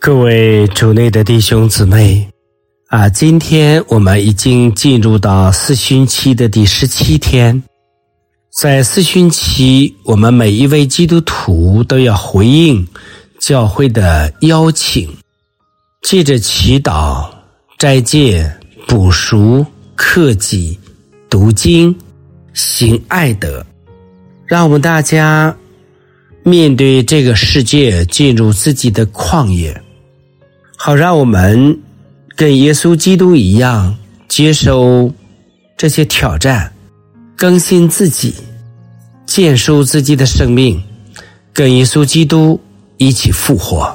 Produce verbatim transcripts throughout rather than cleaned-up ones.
各位主内的弟兄姊妹啊，今天我们已经进入到四旬期的第十七天。在四旬期，我们每一位基督徒都要回应教会的邀请，借着祈祷、斋戒、补赎、克己、读经、行爱德，让我们大家面对这个世界进入自己的旷野，好让我们跟耶稣基督一样接受这些挑战，更新自己，建树自己的生命，跟耶稣基督一起复活。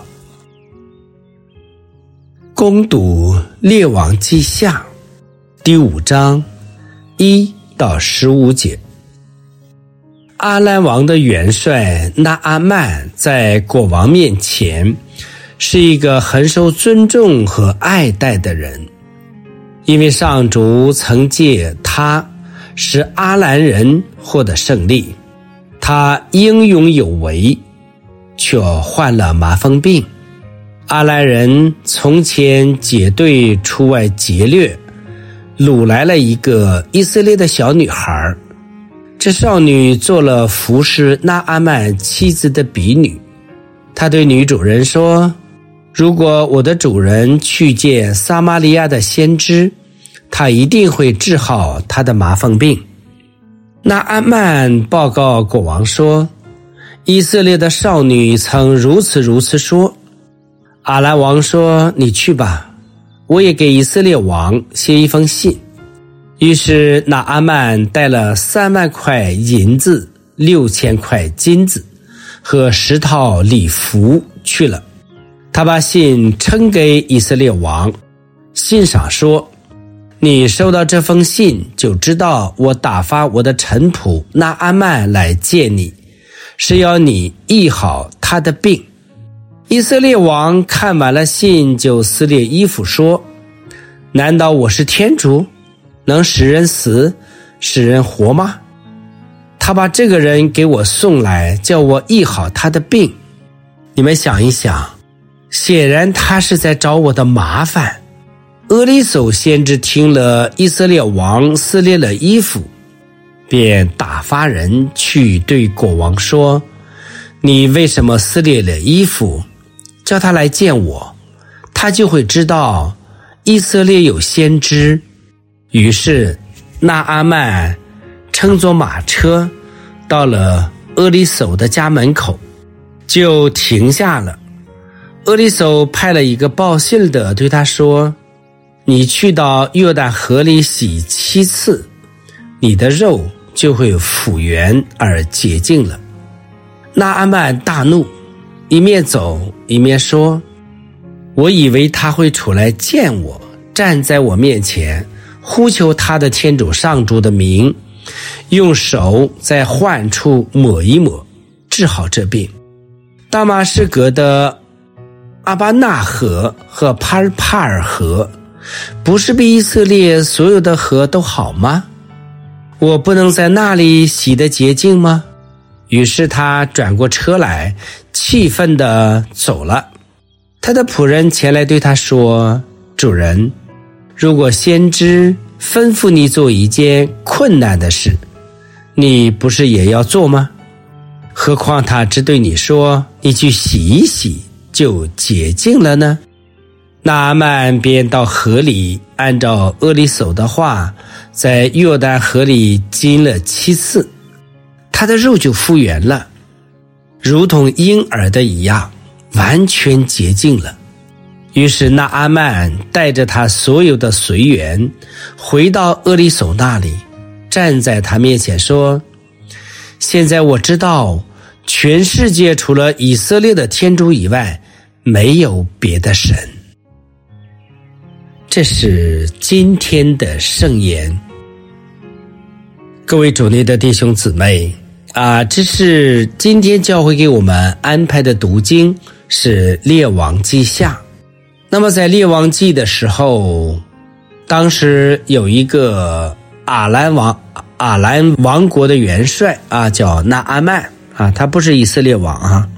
攻读列王记下第五章一到十五节。阿兰王的元帅拿阿曼在国王面前是一个很受尊重和爱戴的人，因为上主曾借他使阿兰人获得胜利。他英勇有为，却患了麻风病。阿兰人从前结队出外劫掠，掳来了一个以色列的小女孩。这少女做了服侍拿阿曼妻子的婢女。她对女主人说，如果我的主人去见撒玛利亚的先知，他一定会治好他的麻风病。拿阿曼报告国王说，以色列的少女曾如此如此说。阿兰王说，你去吧，我也给以色列王写一封信。于是拿阿曼带了三万块银子、六千块金子和十套礼服去了。他把信呈给以色列王，信上说，你收到这封信就知道我打发我的臣仆拿阿曼来见你，是要你医好他的病。以色列王看完了信，就撕裂衣服说，难道我是天主，能使人死使人活吗？他把这个人给我送来，叫我医好他的病。你们想一想，显然他是在找我的麻烦。俄利叟先知听了以色列王撕裂了衣服，便打发人去对国王说，你为什么撕裂了衣服？叫他来见我，他就会知道以色列有先知。于是拿阿曼乘坐马车到了俄利叟的家门口，就停下了。俄利叟派了一个报信的对他说，你去到约旦河里洗七次，你的肉就会复原而洁净了。拿阿曼大怒，一面走一面说，我以为他会出来见我，站在我面前，呼求他的天主上主的名，用手在患处抹一抹，治好这病。大马士革的阿巴纳河和帕尔帕尔河不是比以色列所有的河都好吗？我不能在那里洗得洁净吗？于是他转过车来，气愤地走了。他的仆人前来对他说，主人，如果先知吩咐你做一件困难的事，你不是也要做吗？何况他只对你说，你去洗一洗就洁净了呢？拿阿曼便到河里，按照俄利叟的话，在约旦河里浸了七次，他的肉就复原了，如同婴儿的一样，完全洁净了。于是拿阿曼带着他所有的随员回到俄利叟那里，站在他面前说，现在我知道全世界除了以色列的天主以外，没有别的神。这是今天的圣言。各位主内的弟兄姊妹啊，这是今天教会给我们安排的读经，是列王记下。那么在列王记的时候，当时有一个阿兰王阿兰王国的元帅啊，叫拿阿曼啊，他不是以色列王啊。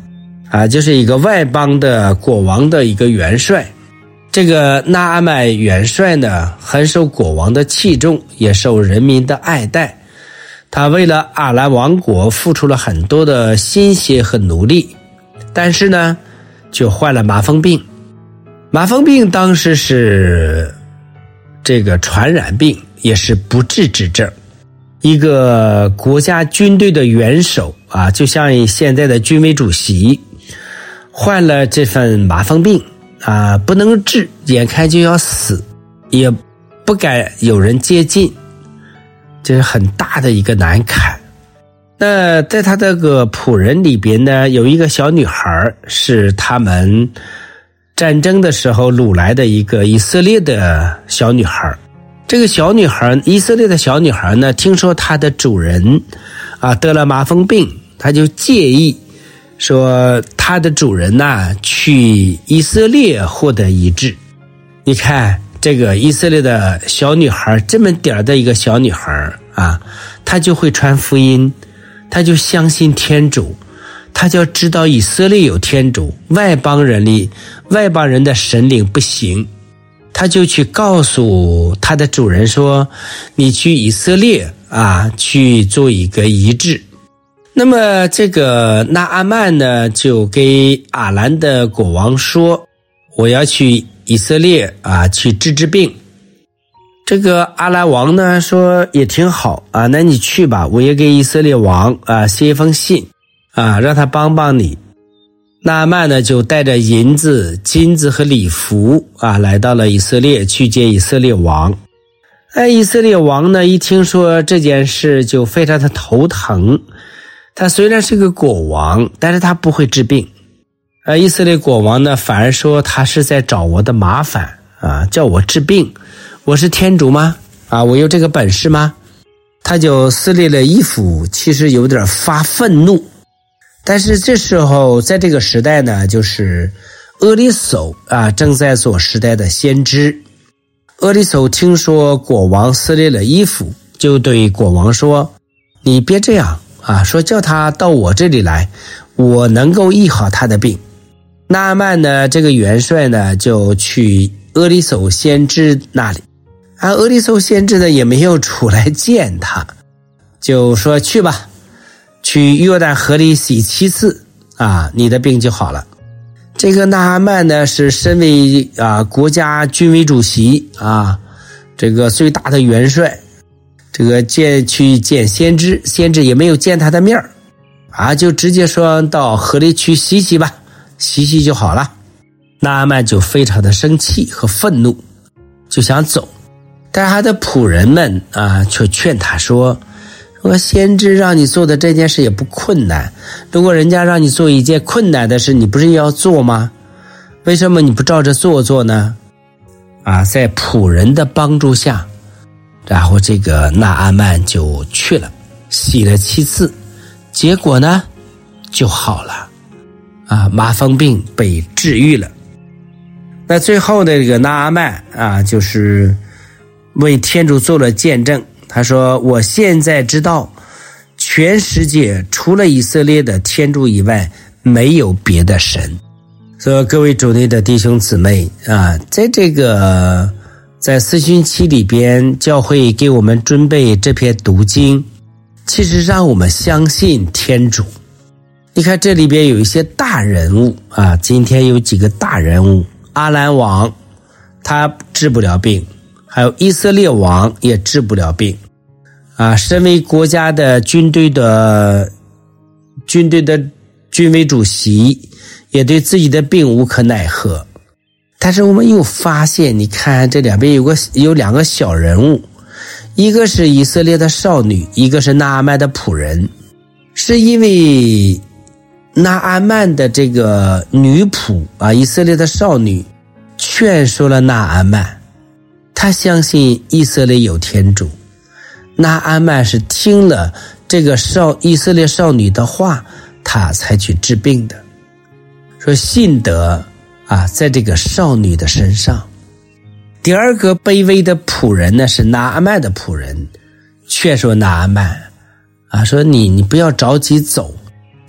啊，就是一个外邦的国王的一个元帅。这个纳阿曼元帅呢，很受国王的器重，也受人民的爱戴。他为了阿兰王国付出了很多的心血和努力，但是呢，就患了麻风病。麻风病当时是这个传染病，也是不治之症。一个国家军队的元首啊，就像现在的军委主席，患了这份麻风病啊，不能治，眼看就要死，也不敢有人接近，这是很大的一个难坎。那在他这个仆人里边呢，有一个小女孩，是他们战争的时候掳来的一个以色列的小女孩。这个小女孩，以色列的小女孩呢，听说她的主人啊得了麻风病，她就介意说她的主人呐去以色列获得医治。你看这个以色列的小女孩，这么点的一个小女孩啊，她就会传福音，她就相信天主，她就知道以色列有天主，外邦人里外邦人的神灵不行。他就去告诉他的主人说，你去以色列啊，去做一个医治。那么这个纳阿曼呢，就给阿兰的国王说，我要去以色列啊，去治治病。这个阿兰王呢说也挺好啊，那你去吧，我也给以色列王啊写一封信啊，让他帮帮你。纳阿曼呢就带着银子、金子和礼服啊，来到了以色列去见以色列王。哎，以色列王呢一听说这件事就非常的头疼。他虽然是个国王，但是他不会治病。而以色列国王呢反而说他是在找我的麻烦啊，叫我治病。我是天主吗？啊，我有这个本事吗？他就撕裂了衣服，其实有点发愤怒。但是这时候在这个时代呢，就是俄利叟啊正在做时代的先知。俄利叟听说国王撕裂了衣服，就对国王说，你别这样啊，说叫他到我这里来，我能够医好他的病。纳阿曼呢这个元帅呢就去俄利叟先知那里，啊，俄利叟先知呢也没有出来见他，就说去吧，去约旦河里洗七次啊，你的病就好了。这个纳阿曼呢是身为啊国家军委主席啊，这个最大的元帅，这个见去见先知，先知也没有见他的面啊，就直接说到河里去洗洗吧，洗洗就好了。纳阿曼就非常的生气和愤怒，就想走，但是他的仆人们啊却劝他说，说先知让你做的这件事也不困难，如果人家让你做一件困难的事，你不是要做吗？为什么你不照着做做呢？啊，在仆人的帮助下，然后这个纳阿曼就去了，洗了七次，结果呢就好了啊，麻风病被治愈了。那最后的这个纳阿曼啊，就是为天主做了见证。他说，我现在知道全世界除了以色列的天主以外没有别的神。所以各位主内的弟兄姊妹啊，在这个在四旬期里边，教会给我们准备这篇读经，其实让我们相信天主。你看这里边有一些大人物啊，今天有几个大人物，阿兰王他治不了病，还有以色列王也治不了病啊，身为国家的军队的军队的军委主席，也对自己的病无可奈何。但是我们又发现，你看这两边有个有两个小人物，一个是以色列的少女，一个是纳阿曼的仆人。是因为纳阿曼的这个女仆啊，以色列的少女劝说了纳阿曼，他相信以色列有天主。纳阿曼是听了这个少以色列少女的话，他才去治病的。说信德啊，在这个少女的身上。第二个卑微的仆人呢，是纳阿曼的仆人，劝说纳阿曼啊，说你你不要着急走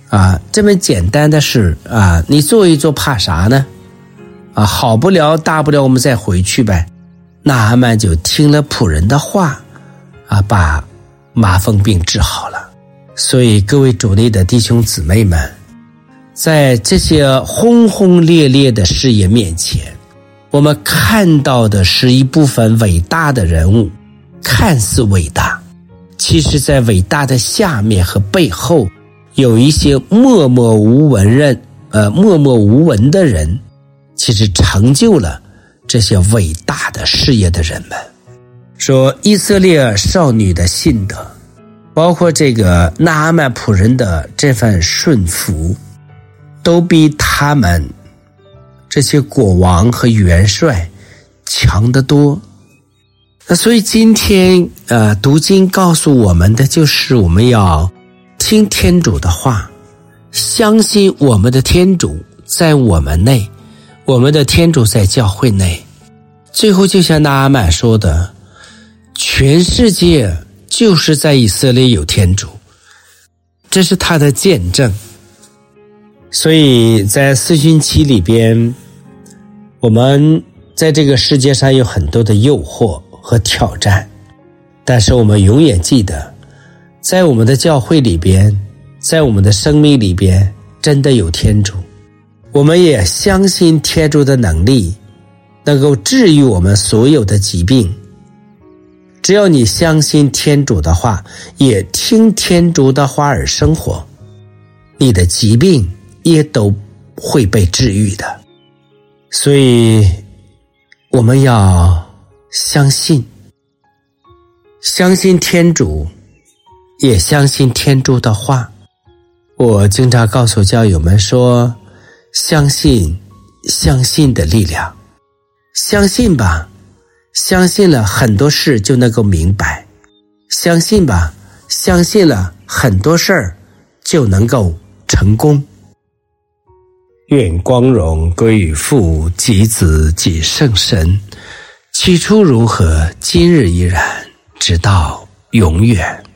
啊，这么简单的事啊，你做一做怕啥呢？啊，好不了大不了我们再回去呗。那阿曼就听了仆人的话啊，把麻风病治好了。所以各位主内的弟兄姊妹们，在这些轰轰烈烈的事业面前，我们看到的是一部分伟大的人物，看似伟大，其实在伟大的下面和背后有一些默默无闻人呃默默无闻的人，其实成就了这些伟大的事业的人们。说以色列少女的信德，包括这个拿阿曼仆人的这份顺服，都比他们这些国王和元帅强得多。那所以今天呃，读经告诉我们的就是我们要听天主的话，相信我们的天主在我们内，我们的天主在教会内。最后就像拿阿曼说的，全世界就是在以色列有天主，这是他的见证。所以在四旬期里边，我们在这个世界上有很多的诱惑和挑战，但是我们永远记得，在我们的教会里边，在我们的生命里边，真的有天主。我们也相信天主的能力能够治愈我们所有的疾病。只要你相信天主的话，也听天主的话而生活，你的疾病也都会被治愈的。所以我们要相信，相信天主，也相信天主的话。我经常告诉教友们说，相信相信的力量，相信吧，相信了很多事就能够明白，相信吧，相信了很多事儿就能够成功。愿光荣归于父及子及圣神，起初如何，今日依然，直到永远。